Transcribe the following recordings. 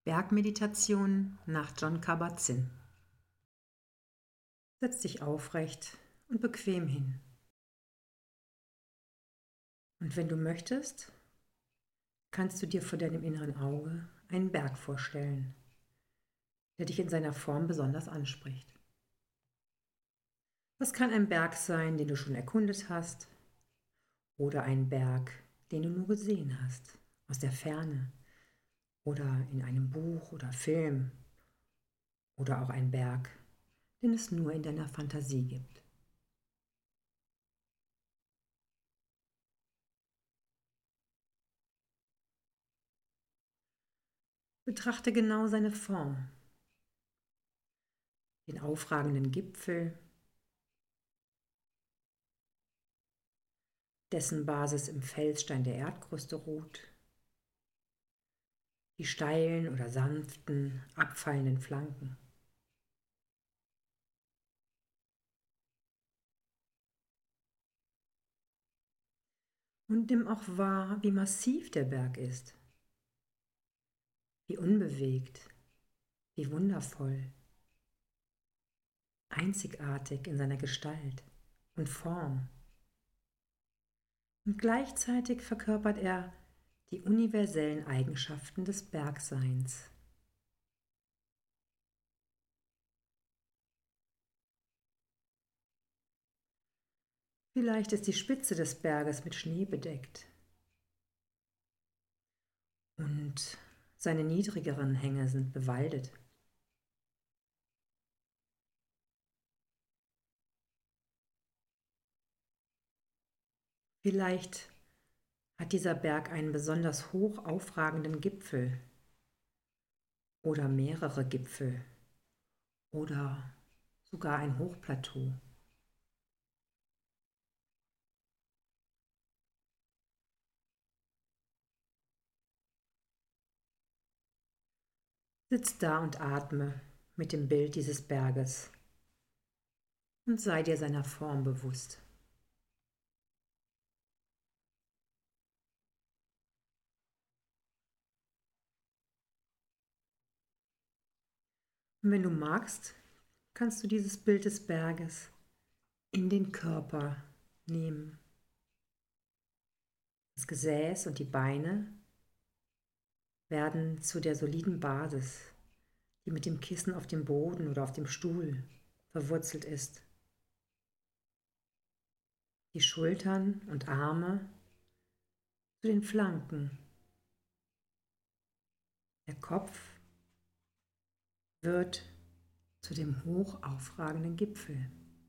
Bergmeditation nach Jon Kabat-Zinn. Setz dich aufrecht und bequem hin. Und wenn du möchtest, kannst du dir vor deinem inneren Auge einen Berg vorstellen, der dich in seiner Form besonders anspricht. Das kann ein Berg sein, den du schon erkundet hast, oder ein Berg, den du nur gesehen hast, aus der Ferne, oder in einem Buch oder Film, oder auch ein Berg, den es nur in deiner Fantasie gibt. Betrachte genau seine Form, den aufragenden Gipfel, dessen Basis im Felsstein der Erdkruste ruht, die steilen oder sanften, abfallenden Flanken. Und nimm auch wahr, wie massiv der Berg ist, wie unbewegt, wie wundervoll, einzigartig in seiner Gestalt und Form. Und gleichzeitig verkörpert er die universellen Eigenschaften des Bergseins. Vielleicht ist die Spitze des Berges mit Schnee bedeckt und seine niedrigeren Hänge sind bewaldet. Vielleicht hat dieser Berg einen besonders hoch aufragenden Gipfel oder mehrere Gipfel oder sogar ein Hochplateau. Sitz da und atme mit dem Bild dieses Berges und sei dir seiner Form bewusst. Und wenn du magst, kannst du dieses Bild des Berges in den Körper nehmen. Das Gesäß und die Beine werden zu der soliden Basis, die mit dem Kissen auf dem Boden oder auf dem Stuhl verwurzelt ist. Die Schultern und Arme zu den Flanken. Der Kopf wird zu dem hoch aufragenden Gipfel.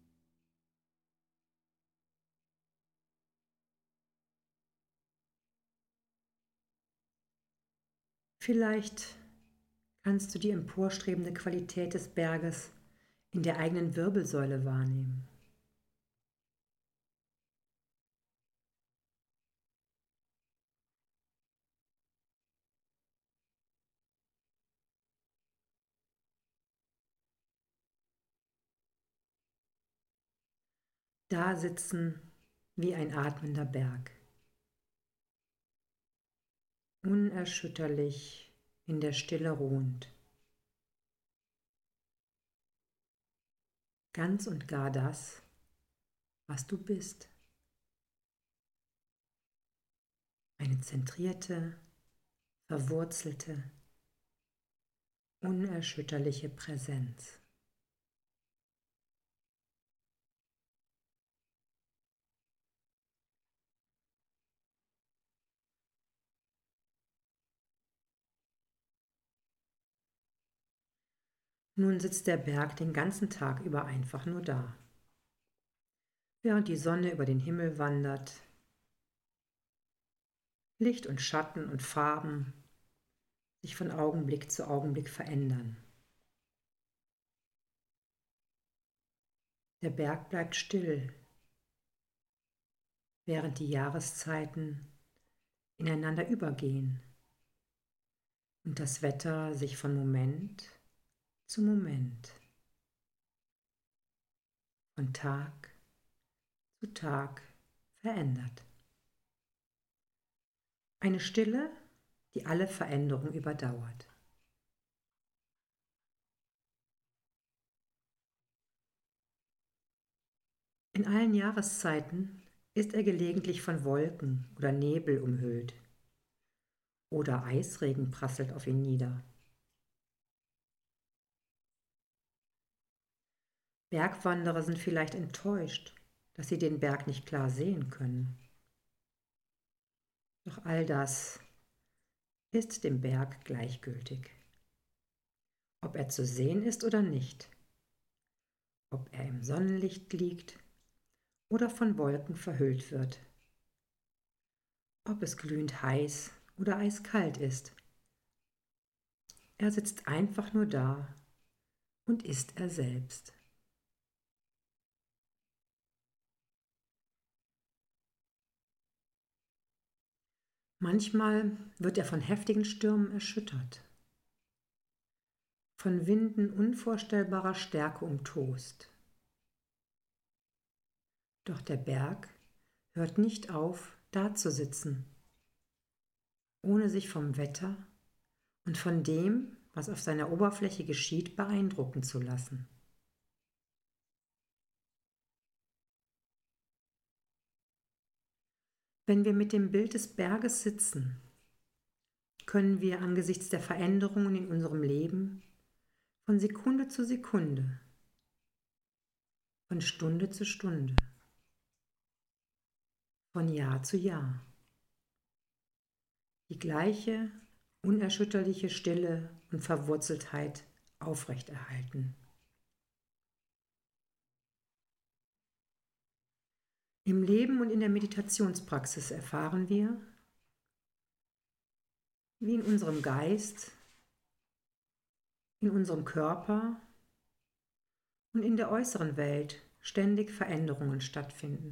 Vielleicht kannst du die emporstrebende Qualität des Berges in der eigenen Wirbelsäule wahrnehmen. Da sitzen wie ein atmender Berg, unerschütterlich in der Stille ruhend. Ganz und gar das, was du bist. Eine zentrierte, verwurzelte, unerschütterliche Präsenz. Nun sitzt der Berg den ganzen Tag über einfach nur da. Während die Sonne über den Himmel wandert, Licht und Schatten und Farben sich von Augenblick zu Augenblick verändern. Der Berg bleibt still, während die Jahreszeiten ineinander übergehen und das Wetter sich von Moment zu Moment, von Tag zu Tag verändert. Eine Stille, die alle Veränderung überdauert. In allen Jahreszeiten ist er gelegentlich von Wolken oder Nebel umhüllt oder Eisregen prasselt auf ihn nieder. Bergwanderer sind vielleicht enttäuscht, dass sie den Berg nicht klar sehen können. Doch all das ist dem Berg gleichgültig. Ob er zu sehen ist oder nicht, ob er im Sonnenlicht liegt oder von Wolken verhüllt wird, ob es glühend heiß oder eiskalt ist. Er sitzt einfach nur da und ist er selbst. Manchmal wird er von heftigen Stürmen erschüttert, von Winden unvorstellbarer Stärke umtost. Doch der Berg hört nicht auf, dazusitzen, ohne sich vom Wetter und von dem, was auf seiner Oberfläche geschieht, beeindrucken zu lassen. Wenn wir mit dem Bild des Berges sitzen, können wir angesichts der Veränderungen in unserem Leben von Sekunde zu Sekunde, von Stunde zu Stunde, von Jahr zu Jahr die gleiche unerschütterliche Stille und Verwurzeltheit aufrechterhalten. Im Leben und in der Meditationspraxis erfahren wir, wie in unserem Geist, in unserem Körper und in der äußeren Welt ständig Veränderungen stattfinden.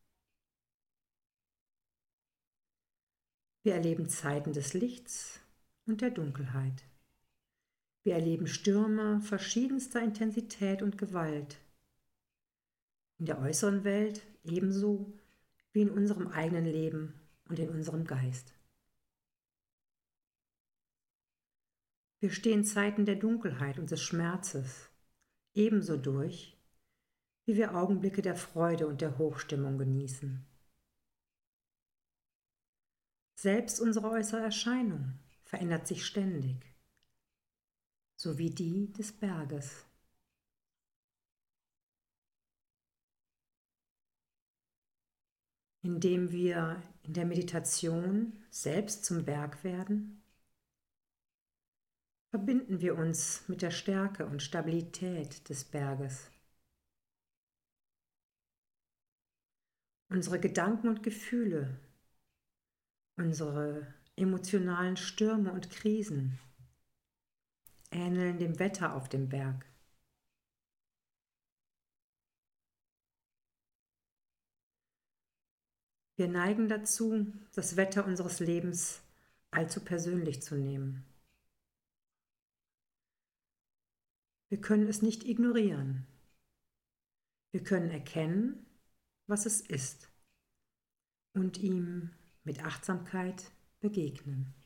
Wir erleben Zeiten des Lichts und der Dunkelheit. Wir erleben Stürme verschiedenster Intensität und Gewalt. In der äußeren Welt ebenso wie in unserem eigenen Leben und in unserem Geist. Wir stehen Zeiten der Dunkelheit und des Schmerzes ebenso durch, wie wir Augenblicke der Freude und der Hochstimmung genießen. Selbst unsere äußere Erscheinung verändert sich ständig, so wie die des Berges. Indem wir in der Meditation selbst zum Berg werden, verbinden wir uns mit der Stärke und Stabilität des Berges. Unsere Gedanken und Gefühle, unsere emotionalen Stürme und Krisen ähneln dem Wetter auf dem Berg. Wir neigen dazu, das Wetter unseres Lebens allzu persönlich zu nehmen. Wir können es nicht ignorieren. Wir können erkennen, was es ist und ihm mit Achtsamkeit begegnen.